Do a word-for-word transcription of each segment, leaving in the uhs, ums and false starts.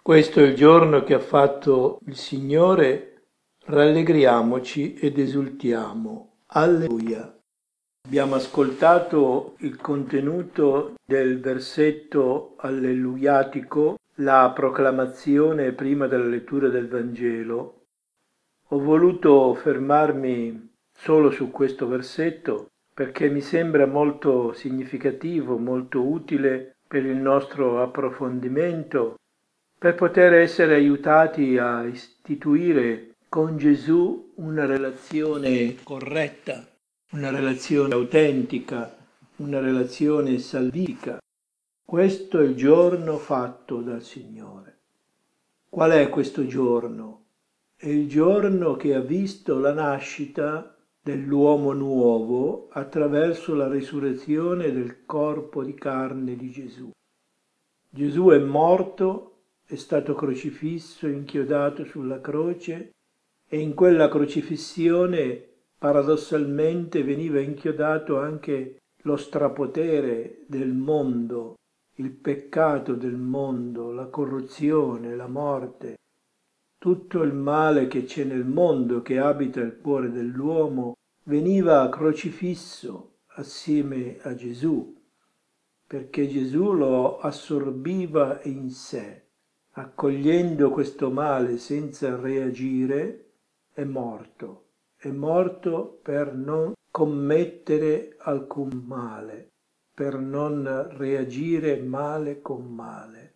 Questo è il giorno che ha fatto il Signore, rallegriamoci ed esultiamo. Alleluia. Abbiamo ascoltato il contenuto del versetto alleluiatico, la proclamazione prima della lettura del Vangelo. Ho voluto fermarmi solo su questo versetto perché mi sembra molto significativo, molto utile per il nostro approfondimento, per poter essere aiutati a istituire con Gesù una relazione corretta, una relazione autentica, una relazione salvifica. Questo è il giorno fatto dal Signore. Qual è questo giorno? È il giorno che ha visto la nascita dell'uomo nuovo attraverso la risurrezione del corpo di carne di Gesù. Gesù è morto, è stato crocifisso, inchiodato sulla croce e in quella crocifissione paradossalmente veniva inchiodato anche lo strapotere del mondo, il peccato del mondo, la corruzione, la morte. Tutto il male che c'è nel mondo, che abita il cuore dell'uomo, veniva crocifisso assieme a Gesù, perché Gesù lo assorbiva in sé. Accogliendo questo male senza reagire, è morto. È morto per non commettere alcun male, per non reagire male con male.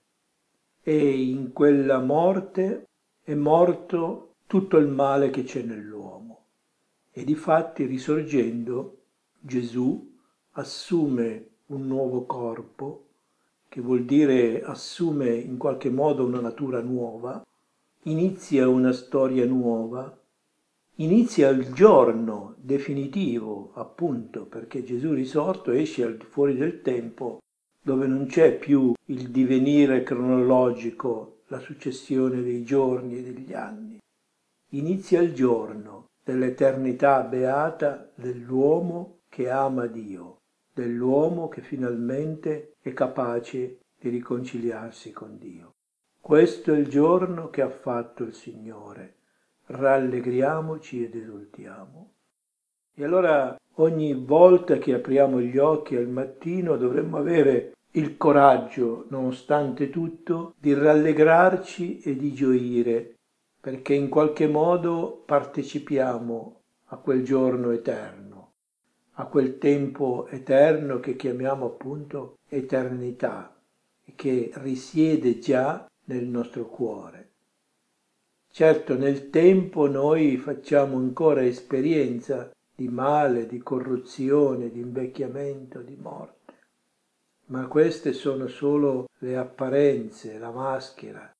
E in quella morte è morto tutto il male che c'è nell'uomo. E difatti, risorgendo, Gesù assume un nuovo corpo, che vuol dire assume in qualche modo una natura nuova, inizia una storia nuova, inizia il giorno definitivo, appunto, perché Gesù risorto esce al di fuori del tempo, dove non c'è più il divenire cronologico, la successione dei giorni e degli anni. Inizia il giorno dell'eternità beata dell'uomo che ama Dio, dell'uomo che finalmente è capace di riconciliarsi con Dio. Questo è il giorno che ha fatto il Signore. Rallegriamoci ed esultiamo. E allora ogni volta che apriamo gli occhi al mattino dovremmo avere il coraggio, nonostante tutto, di rallegrarci e di gioire, perché in qualche modo partecipiamo a quel giorno eterno, a quel tempo eterno che chiamiamo appunto eternità e che risiede già nel nostro cuore. Certo, nel tempo noi facciamo ancora esperienza di male, di corruzione, di invecchiamento, di morte, ma queste sono solo le apparenze, la maschera,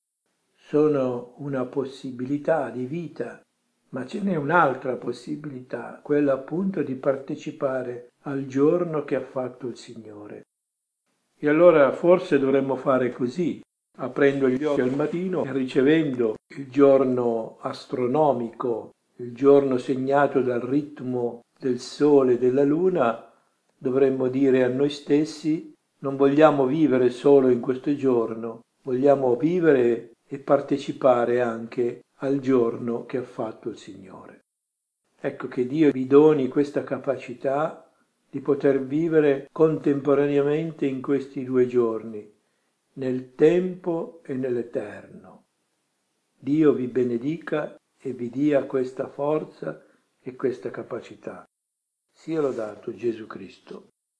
sono una possibilità di vita, ma ce n'è un'altra possibilità, quella appunto di partecipare al giorno che ha fatto il Signore. E allora forse dovremmo fare così, aprendo gli occhi al mattino e ricevendo il giorno astronomico, il giorno segnato dal ritmo del sole e della luna, dovremmo dire a noi stessi: non vogliamo vivere solo in questo giorno, vogliamo vivere e partecipare anche al giorno che ha fatto il Signore. Ecco, che Dio vi doni questa capacità di poter vivere contemporaneamente in questi due giorni, nel tempo e nell'eterno. Dio vi benedica e vi dia questa forza e questa capacità. Sia lodato Gesù Cristo.